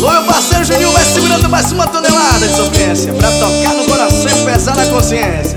Ô meu parceiro Juninho, vai segurando mais uma tonelada de sofrência pra tocar no coração e pesar na consciência.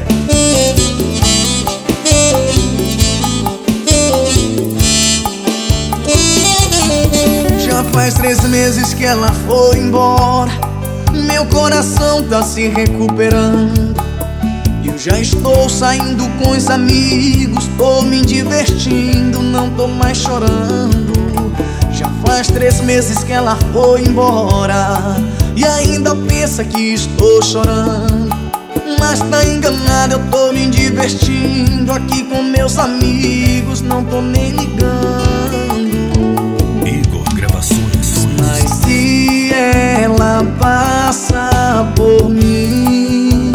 Já faz 3 meses que ela foi embora. Meu coração tá se recuperando. Eu já estou saindo com os amigos, tô me divertindo, não tô mais chorando. Já faz 3 meses que ela foi embora e ainda pensa que estou chorando. Mas tá enganado, eu tô me divertindo aqui com meus amigos, não tô nem ligando. Igor Gravações. Mas se ela passa por mim,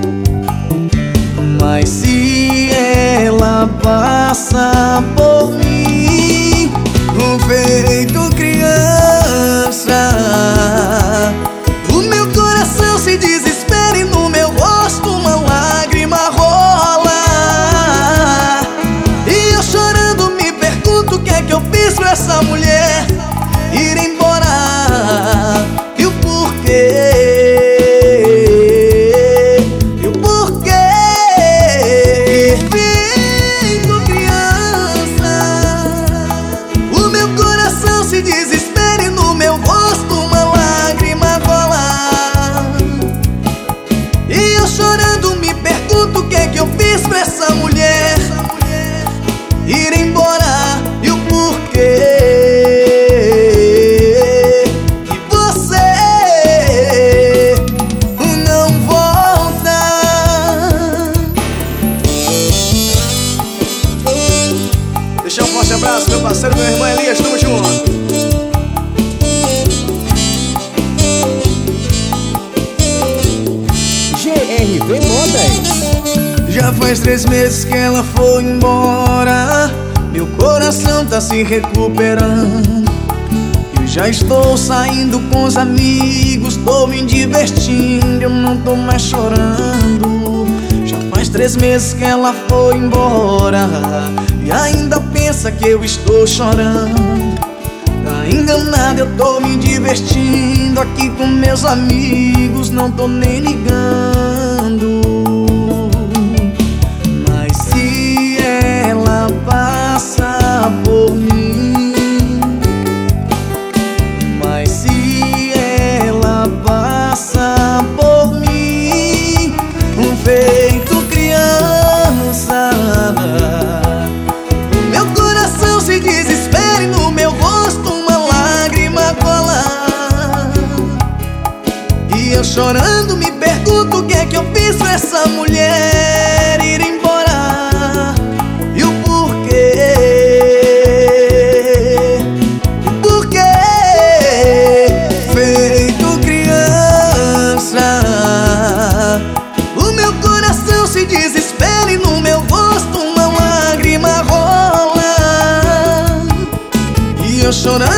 mas se ela passa por mim, feito criança, o meu coração se desespera e no meu rosto uma lágrima rola. E eu chorando me pergunto o que é que eu fiz pra essa mulher ir embora. E o porquê? Desespero e no meu rosto uma lágrima rola. E eu chorando me pergunto o que é que eu fiz pra essa mulher ir embora e o porquê. E você não volta. Deixa um forte abraço, meu parceiro, meu irmão Elias, tamo junto. GRV Modas. Já faz 3 meses que ela foi embora. Meu coração tá se recuperando. Eu já estou saindo com os amigos, tô me divertindo, eu não tô mais chorando. Já faz 3 meses que ela foi embora e ainda pensa que eu estou chorando. Tá enganado, eu tô me divertindo aqui com meus amigos, não tô nem ligando. Mas se ela passa por mim, mas se ela passa por mim, feito criança, o meu coração se desespera e no meu rosto uma lágrima cola. E eu chorando me pergunto o que é que eu fiz pra essa mulher ir embora e o porquê. E o porquê, feito criança, o meu coração se desespera e no meu rosto uma lágrima rola. E eu chorando